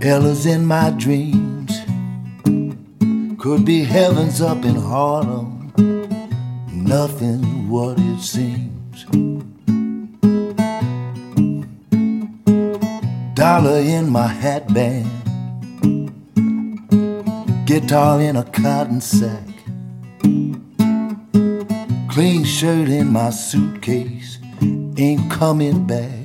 Ella's in my dreams. Could be heavens up in Harlem. Nothing what it seems. Dollar in my hatband. Guitar in a cotton sack. Clean shirt in my suitcase. Ain't coming back.